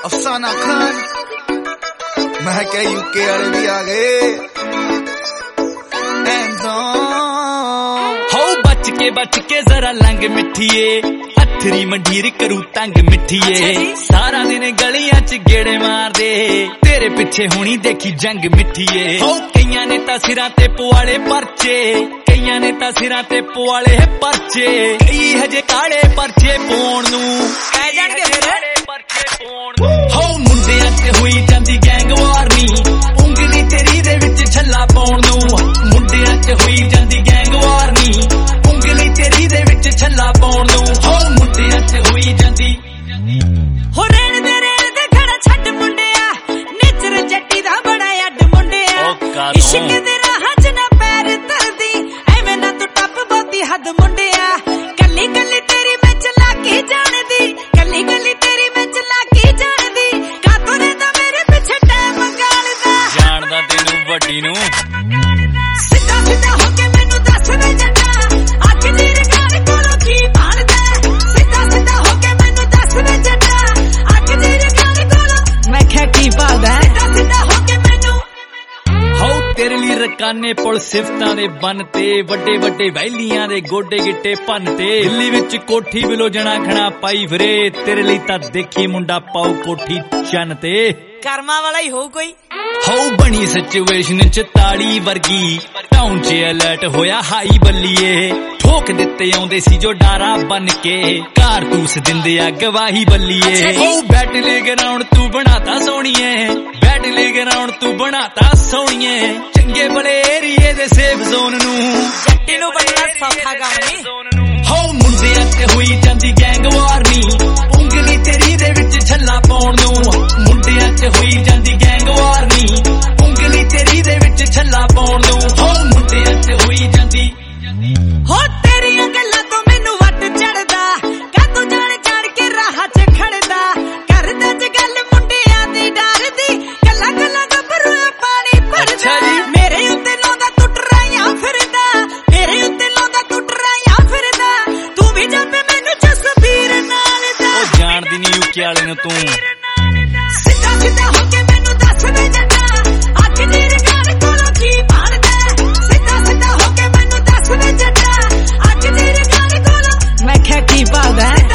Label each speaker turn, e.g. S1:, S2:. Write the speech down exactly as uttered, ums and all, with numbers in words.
S1: अफसाना खान मैं क्या यूके वाले भी आ गए
S2: हो बच के बच के जरा लंग मिठिए हथरी मंडीर करू तंग मिठिए सारा दिन गलियां च गेड़े मार दे तेरे पिछे हुणी देखी जंग मिठिए हो कईयां ने तां सिरां ते पुआले परचे कईयां ने तां सिरां ते पुआले है परचे कई हजे काले परचे पाउण नूं कह जाणगे फिर परचे पाउण हो मुंडियां ते होई जांदी गैंग वार नी उंगली तेरी दे विच छल्ला पाउण नूं मुंडियां ते होई जांदी गैंग वार नी उंगली तेरी दे विच छल्ला पाउण नूं हो मुंडियां ते होई जांदी
S3: हो रेण दे रेण दे खड़ा छड्ड मुंडिया नेचर जट्टी दा बड़ा अड्ड मुंडिया इश्क दे राह च ना पैर धरदी एवें ना तू टप बोती हद मुंडिया कल्ली कल्ली तेरी मैं चला के जानदी कल्ली कल्ली तेरी मैं चला के जानदी का तू रहंदा मेरे पिछे टाइम गालदा
S2: जानदा तैनू वड्डी नूं
S3: सिद्धा सिद्धा होके मैनू दस वे जट्टा अख जीर गाल कोलों की भालदा सिद्धा सिद्धा होके मैनू दस वे जट्टा अख जीर गाल कोलों मैं क्या की भालदा सिद्धा सिद्धा होके मैनू
S2: हो तेरे लिए रकाने पुल सिफतां दे बन ते वड्डे वड्डे वैलियां दे गोडे गिट्टे भन ते दिल्ली विच कोठी बिलो जना खणा पाई फिरे तेरे लिए तां देखी मुंडा पाऊ कोठी चन ते
S3: कर्मा वाला ही हो कोई
S2: हो बनी सिचुएशन च ताड़ी वर्गी टाउन च अलर्ट होया हाई बल्लीए ठोक दिते आउंदे सी जो डारा बन के कारतूस दिंदे आ गवाही बल्लीए हो बैटले ग्राउंड तू बनाता सोहणीए बैटले ग्राउंड तू बनाता सोहणीए चंगे भले एरिए दे सेफ जोन नू
S3: जट्टी नू बनना सौखा काम नहीं
S2: हो मुंडियां ते होई जांदी गैंग वार नी उंगली तेरी दे विच छल्ला पाउण नू मुंडियां ते होई जांदी गैंग वार नी उंगली तेरी दे विच छल्ला पाउण नू हो मुंडियां ते होई जांदी
S3: हो तेरियां गल्लां तो मैनू वट चढ़दा का तू जान जान के राह च खड़दा करदा च गल मुंडियां दी डरदी गल्लां गल्लां गभरू पानी भरदा मेरे उत्ते लाउंदा तू डराइयां फिरदा मेरे उत्ते लाउंदा तू डराइयां फिरदा तू भी जापे मैनू जसबीर नाल दा
S2: ओ जानदी नी यूके वाले नू तू
S3: सिद्धा सिद्धा होके मैनू दस वे जट्टा अख जीर गाल कोलों की भालदा सिद्धा सिद्धा होके मैनू दस वे जट्टा अख जीर गाल कोलों मैं क्या की भालदा